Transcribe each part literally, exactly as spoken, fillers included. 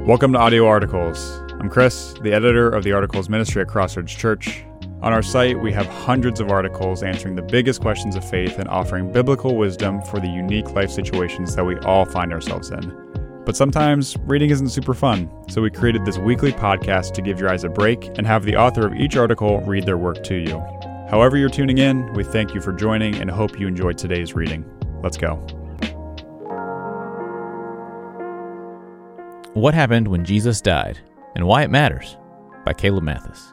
Welcome to Audio Articles. I'm Chris, the editor of the Articles Ministry at Crossroads Church. On our site, we have hundreds of articles answering the biggest questions of faith and offering biblical wisdom for the unique life situations that we all find ourselves in. But sometimes reading isn't super fun, so we created this weekly podcast to give your eyes a break and have the author of each article read their work to you. However you're tuning in, we thank you for joining and hope you enjoyed today's reading. Let's go. What Happened When Jesus Died and Why It Matters by Caleb Mathis.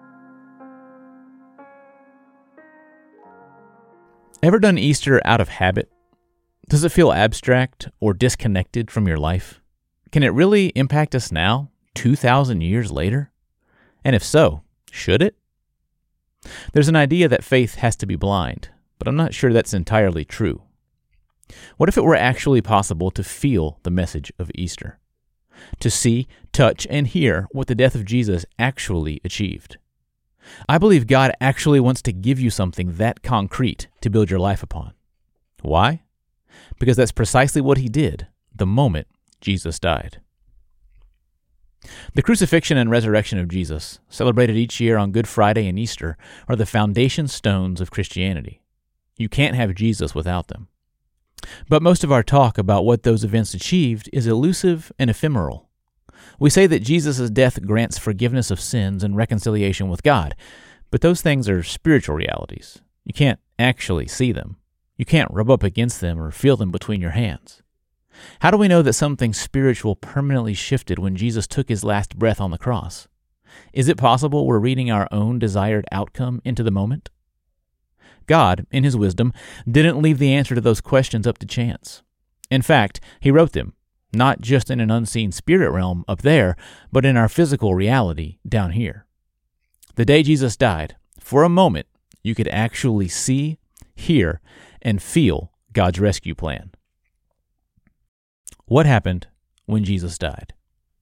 Ever done Easter out of habit? Does it feel abstract or disconnected from your life? Can it really impact us now, two thousand years later? And if so, should it? There's an idea that faith has to be blind, but I'm not sure that's entirely true. What if it were actually possible to feel the message of Easter? To see, touch, and hear what the death of Jesus actually achieved. I believe God actually wants to give you something that concrete to build your life upon. Why? Because that's precisely what he did the moment Jesus died. The crucifixion and resurrection of Jesus, celebrated each year on Good Friday and Easter, are the foundation stones of Christianity. You can't have Jesus without them. But most of our talk about what those events achieved is elusive and ephemeral. We say that Jesus' death grants forgiveness of sins and reconciliation with God, but those things are spiritual realities. You can't actually see them. You can't rub up against them or feel them between your hands. How do we know that something spiritual permanently shifted when Jesus took his last breath on the cross? Is it possible we're reading our own desired outcome into the moment? God, in his wisdom, didn't leave the answer to those questions up to chance. In fact, he wrote them, not just in an unseen spirit realm up there, but in our physical reality down here. The day Jesus died, for a moment, you could actually see, hear, and feel God's rescue plan. What happened when Jesus died?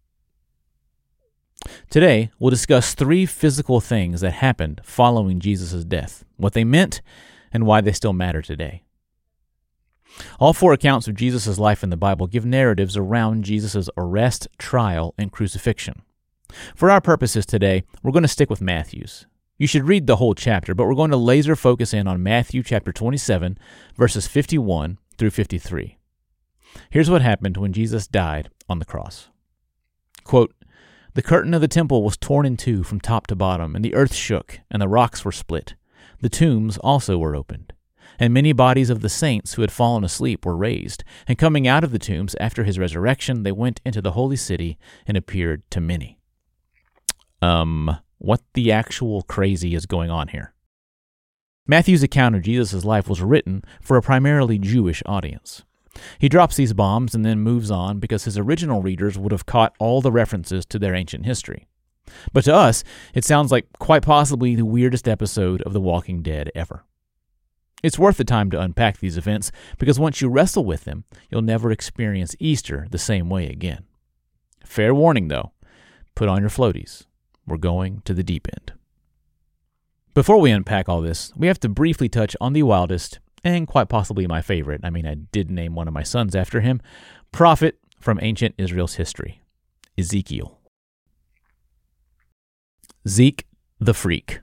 Today, we'll discuss three physical things that happened following Jesus' death, what they meant, and why they still matter today. All four accounts of Jesus' life in the Bible give narratives around Jesus' arrest, trial, and crucifixion. For our purposes today, we're going to stick with Matthew's. You should read the whole chapter, but we're going to laser focus in on Matthew chapter twenty-seven, verses fifty-one through fifty-three. Here's what happened when Jesus died on the cross. Quote, "The curtain of the temple was torn in two from top to bottom, and the earth shook, and the rocks were split. The tombs also were opened. And many bodies of the saints who had fallen asleep were raised, and coming out of the tombs after his resurrection, they went into the holy city and appeared to many." Um, what the actual crazy is going on here? Matthew's account of Jesus' life was written for a primarily Jewish audience. He drops these bombs and then moves on because his original readers would have caught all the references to their ancient history. But to us, it sounds like quite possibly the weirdest episode of The Walking Dead ever. It's worth the time to unpack these events because once you wrestle with them, you'll never experience Easter the same way again. Fair warning though, put on your floaties. We're going to the deep end. Before we unpack all this, we have to briefly touch on the wildest and quite possibly my favorite, I mean I did name one of my sons after him, prophet from ancient Israel's history, Ezekiel. Zeke the Freak.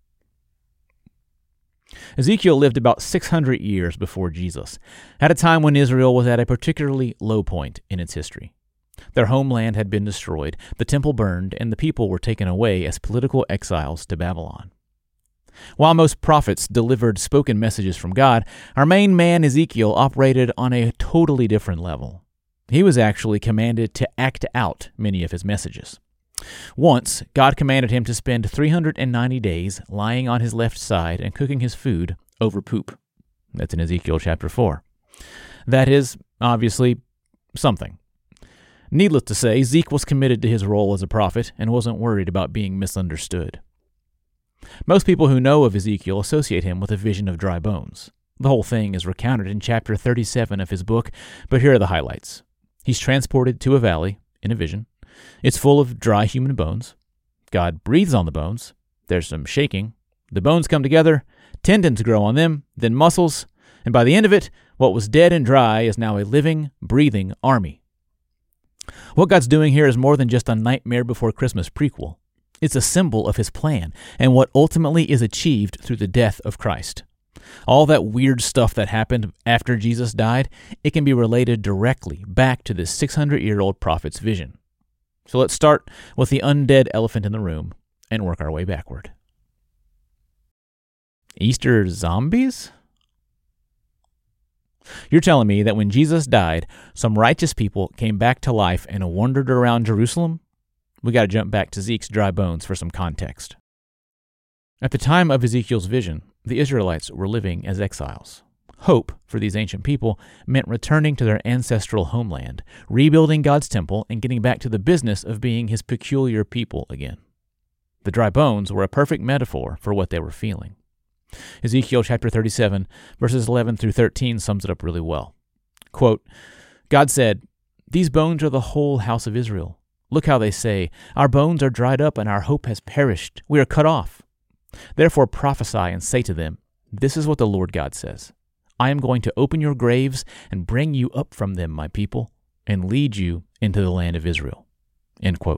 Ezekiel lived about six hundred years before Jesus, at a time when Israel was at a particularly low point in its history. Their homeland had been destroyed, the temple burned, and the people were taken away as political exiles to Babylon. While most prophets delivered spoken messages from God, our main man Ezekiel operated on a totally different level. He was actually commanded to act out many of his messages. Once, God commanded him to spend three hundred ninety days lying on his left side and cooking his food over poop. That's in Ezekiel chapter four. That is, obviously, something. Needless to say, Zeke was committed to his role as a prophet and wasn't worried about being misunderstood. Most people who know of Ezekiel associate him with a vision of dry bones. The whole thing is recounted in chapter thirty-seven of his book, but here are the highlights. He's transported to a valley in a vision. It's full of dry human bones. God breathes on the bones. There's some shaking. The bones come together, tendons grow on them, then muscles, and by the end of it, what was dead and dry is now a living, breathing army. What God's doing here is more than just a Nightmare Before Christmas prequel. It's a symbol of his plan and what ultimately is achieved through the death of Christ. All that weird stuff that happened after Jesus died, it can be related directly back to this six hundred year old prophet's vision. So let's start with the undead elephant in the room and work our way backward. Easter zombies? You're telling me that when Jesus died, some righteous people came back to life and wandered around Jerusalem? We got to jump back to Zeke's dry bones for some context. At the time of Ezekiel's vision, the Israelites were living as exiles. Hope for these ancient people meant returning to their ancestral homeland, rebuilding God's temple, and getting back to the business of being his peculiar people again. The dry bones were a perfect metaphor for what they were feeling. Ezekiel chapter thirty-seven, verses eleven through thirteen sums it up really well. Quote, God said, "These bones are the whole house of Israel. Look how they say, 'Our bones are dried up and our hope has perished. We are cut off.' Therefore prophesy and say to them, 'This is what the Lord God says. I am going to open your graves and bring you up from them, my people, and lead you into the land of Israel.'" End quote.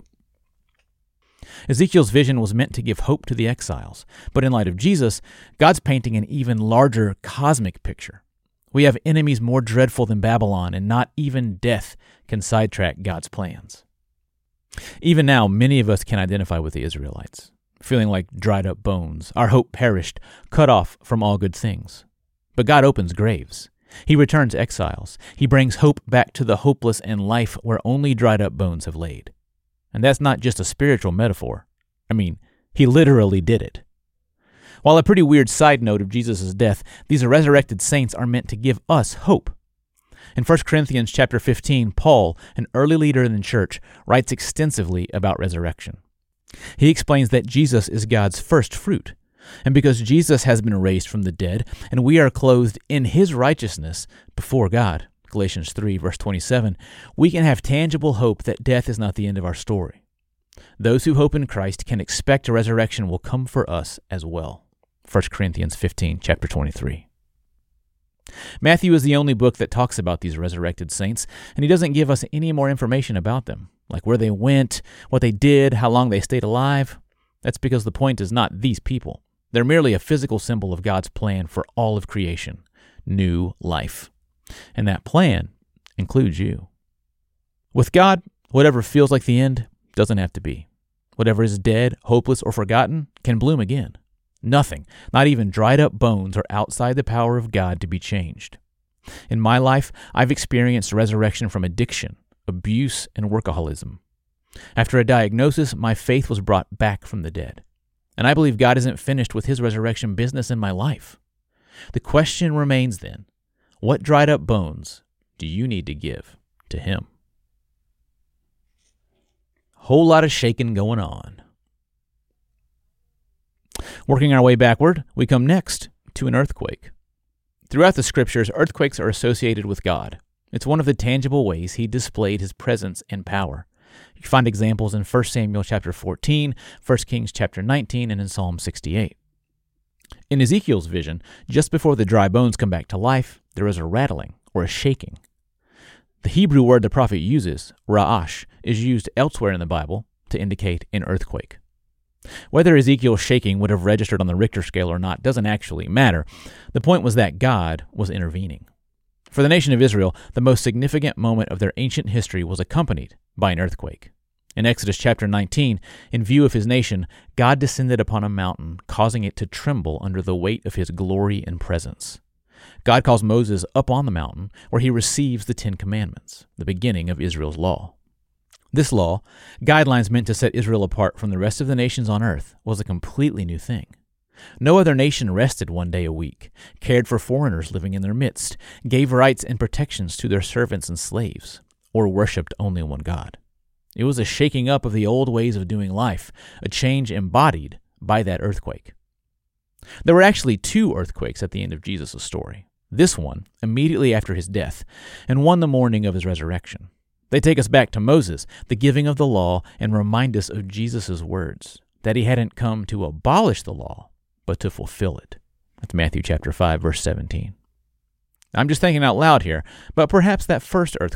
Ezekiel's vision was meant to give hope to the exiles, but in light of Jesus, God's painting an even larger cosmic picture. We have enemies more dreadful than Babylon, and not even death can sidetrack God's plans. Even now, many of us can identify with the Israelites, feeling like dried up bones, our hope perished, cut off from all good things. But God opens graves. He returns exiles. He brings hope back to the hopeless and life where only dried up bones have laid. And that's not just a spiritual metaphor. I mean, he literally did it. While a pretty weird side note of Jesus' death, these resurrected saints are meant to give us hope. In First Corinthians chapter fifteen, Paul, an early leader in the church, writes extensively about resurrection. He explains that Jesus is God's first fruit, and because Jesus has been raised from the dead, and we are clothed in his righteousness before God, Galatians three, verse twenty-seven, we can have tangible hope that death is not the end of our story. Those who hope in Christ can expect a resurrection will come for us as well. First Corinthians fifteen, chapter twenty-three. Matthew is the only book that talks about these resurrected saints, and he doesn't give us any more information about them, like where they went, what they did, how long they stayed alive. That's because the point is not these people. They're merely a physical symbol of God's plan for all of creation, new life. And that plan includes you. With God, whatever feels like the end doesn't have to be. Whatever is dead, hopeless, or forgotten can bloom again. Nothing, not even dried up bones, are outside the power of God to be changed. In my life, I've experienced resurrection from addiction, abuse, and workaholism. After a diagnosis, my faith was brought back from the dead. And I believe God isn't finished with his resurrection business in my life. The question remains then, what dried up bones do you need to give to him? Whole lot of shaking going on. Working our way backward, we come next to an earthquake. Throughout the scriptures, earthquakes are associated with God. It's one of the tangible ways he displayed his presence and power. You can find examples in First Samuel chapter fourteen, First Kings chapter nineteen, and in Psalm sixty-eight. In Ezekiel's vision, just before the dry bones come back to life, there is a rattling or a shaking. The Hebrew word the prophet uses, ra'ash, is used elsewhere in the Bible to indicate an earthquake. Whether Ezekiel's shaking would have registered on the Richter scale or not doesn't actually matter. The point was that God was intervening. For the nation of Israel, the most significant moment of their ancient history was accompanied by an earthquake. In Exodus chapter nineteen, in view of his nation, God descended upon a mountain, causing it to tremble under the weight of his glory and presence. God calls Moses up on the mountain, where he receives the Ten Commandments, the beginning of Israel's law. This law, guidelines meant to set Israel apart from the rest of the nations on earth, was a completely new thing. No other nation rested one day a week, cared for foreigners living in their midst, gave rights and protections to their servants and slaves, or worshipped only one God. It was a shaking up of the old ways of doing life, a change embodied by that earthquake. There were actually two earthquakes at the end of Jesus' story. This one, immediately after his death, and one the morning of his resurrection. They take us back to Moses, the giving of the law, and remind us of Jesus' words, that he hadn't come to abolish the law, but to fulfill it. That's Matthew chapter five, verse seventeen. I'm just thinking out loud here, but perhaps that first earthquake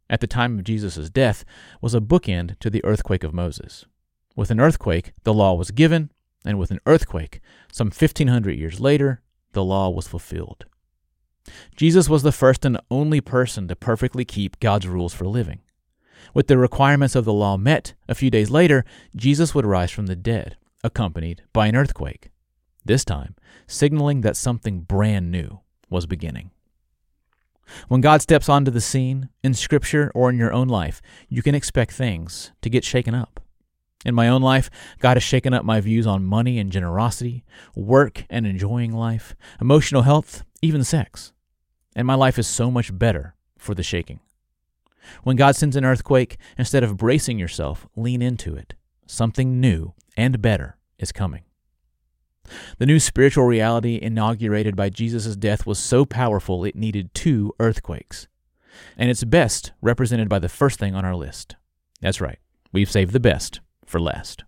at the time of Jesus' death, was a bookend to the earthquake of Moses. With an earthquake, the law was given, and with an earthquake, some fifteen hundred years later, the law was fulfilled. Jesus was the first and only person to perfectly keep God's rules for living. With the requirements of the law met, a few days later, Jesus would rise from the dead, accompanied by an earthquake, this time signaling that something brand new was beginning. When God steps onto the scene, in Scripture or in your own life, you can expect things to get shaken up. In my own life, God has shaken up my views on money and generosity, work and enjoying life, emotional health, even sex. And my life is so much better for the shaking. When God sends an earthquake, instead of bracing yourself, lean into it. Something new and better is coming. The new spiritual reality inaugurated by Jesus' death was so powerful it needed two earthquakes. And it's best represented by the first thing on our list. That's right, we've saved the best for last.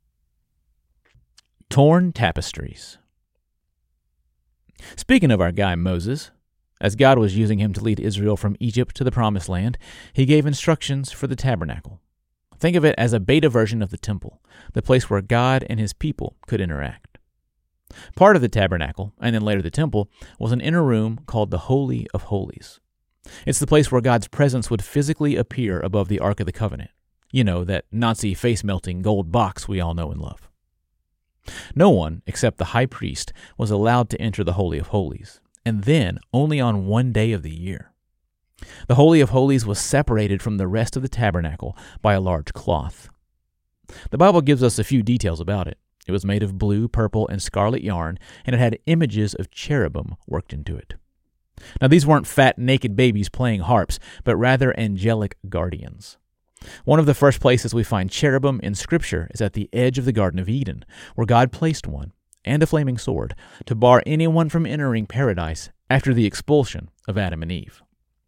Torn tapestries. Speaking of our guy Moses, as God was using him to lead Israel from Egypt to the Promised Land, he gave instructions for the tabernacle. Think of it as a beta version of the temple, the place where God and his people could interact. Part of the tabernacle, and then later the temple, was an inner room called the Holy of Holies. It's the place where God's presence would physically appear above the Ark of the Covenant. You know, that Nazi face-melting gold box we all know and love. No one, except the high priest, was allowed to enter the Holy of Holies, and then only on one day of the year. The Holy of Holies was separated from the rest of the tabernacle by a large cloth. The Bible gives us a few details about it. It was made of blue, purple, and scarlet yarn, and it had images of cherubim worked into it. Now, these weren't fat, naked babies playing harps, but rather angelic guardians. One of the first places we find cherubim in Scripture is at the edge of the Garden of Eden, where God placed one, and a flaming sword, to bar anyone from entering paradise after the expulsion of Adam and Eve.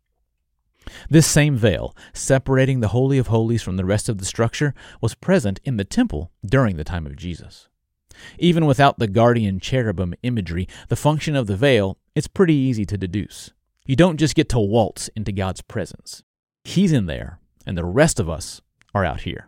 This same veil, separating the Holy of Holies from the rest of the structure, was present in the temple during the time of Jesus. Even without the guardian cherubim imagery, the function of the veil is pretty easy to deduce. You don't just get to waltz into God's presence. He's in there, and the rest of us are out here.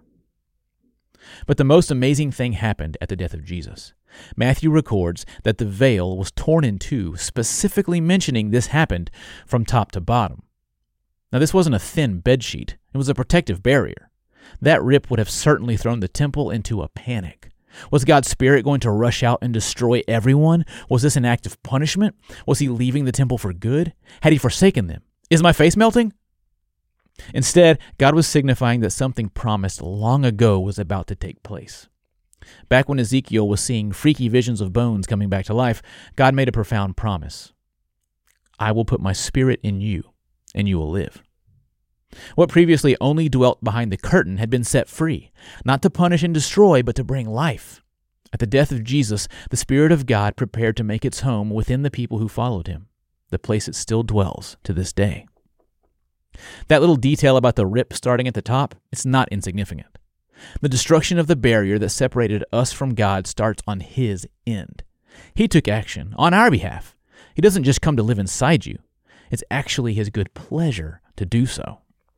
But the most amazing thing happened at the death of Jesus. Matthew records that the veil was torn in two, specifically mentioning this happened from top to bottom. Now, this wasn't a thin bedsheet. It was a protective barrier. That rip would have certainly thrown the temple into a panic. Was God's Spirit going to rush out and destroy everyone? Was this an act of punishment? Was he leaving the temple for good? Had he forsaken them? Is my face melting? Instead, God was signifying that something promised long ago was about to take place. Back when Ezekiel was seeing freaky visions of bones coming back to life, God made a profound promise. I will put my Spirit in you, and you will live. What previously only dwelt behind the curtain had been set free, not to punish and destroy, but to bring life. At the death of Jesus, the Spirit of God prepared to make its home within the people who followed him, the place it still dwells to this day. That little detail about the rip starting at the top, it's not insignificant. The destruction of the barrier that separated us from God starts on his end. He took action on our behalf. He doesn't just come to live inside you. It's actually his good pleasure to do so.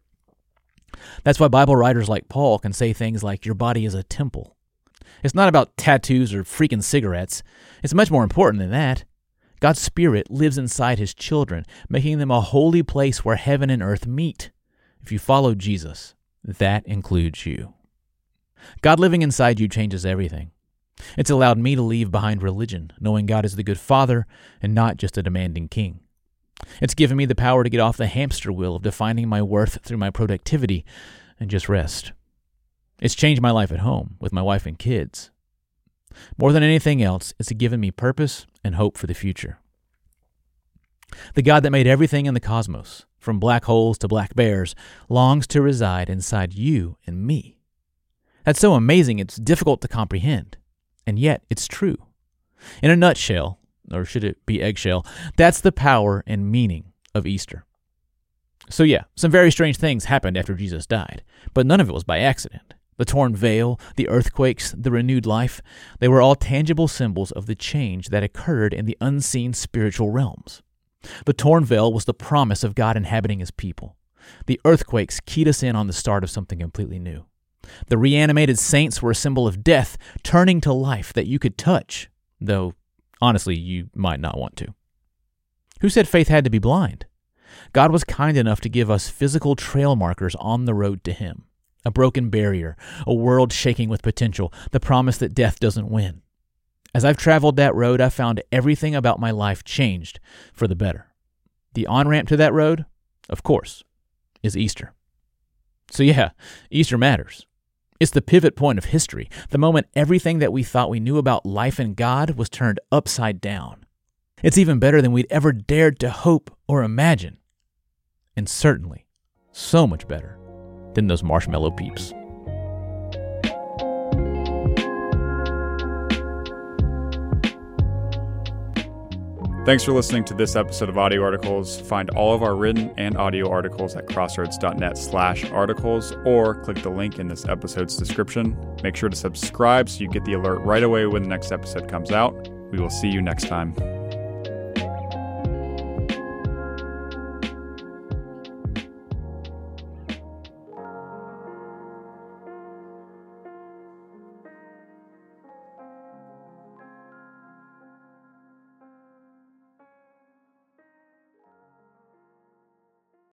That's why Bible writers like Paul can say things like, your body is a temple. It's not about tattoos or freaking cigarettes. It's much more important than that. God's Spirit lives inside his children, making them a holy place where heaven and earth meet. If you follow Jesus, that includes you. God living inside you changes everything. It's allowed me to leave behind religion, knowing God is the good Father and not just a demanding king. It's given me the power to get off the hamster wheel of defining my worth through my productivity and just rest. It's changed my life at home with my wife and kids. More than anything else, it's given me purpose and hope for the future. The God that made everything in the cosmos, from black holes to black bears, longs to reside inside you and me. That's so amazing it's difficult to comprehend, and yet it's true. In a nutshell, or should it be eggshell, that's the power and meaning of Easter. So yeah, some very strange things happened after Jesus died, but none of it was by accident. The torn veil, the earthquakes, the renewed life, they were all tangible symbols of the change that occurred in the unseen spiritual realms. The torn veil was the promise of God inhabiting his people. The earthquakes keyed us in on the start of something completely new. The reanimated saints were a symbol of death turning to life that you could touch, though honestly you might not want to. Who said faith had to be blind? God was kind enough to give us physical trail markers on the road to Him. A broken barrier, a world shaking with potential, the promise that death doesn't win. As I've traveled that road, I've found everything about my life changed for the better. The on-ramp to that road, of course, is Easter. So yeah, Easter matters. It's the pivot point of history, the moment everything that we thought we knew about life and God was turned upside down. It's even better than we'd ever dared to hope or imagine. And certainly, so much better than those marshmallow peeps. Thanks for listening to this episode of Audio Articles. Find all of our written and audio articles at crossroads.net slash articles or click the link in this episode's description. Make sure to subscribe so you get the alert right away when the next episode comes out. We will see you next time.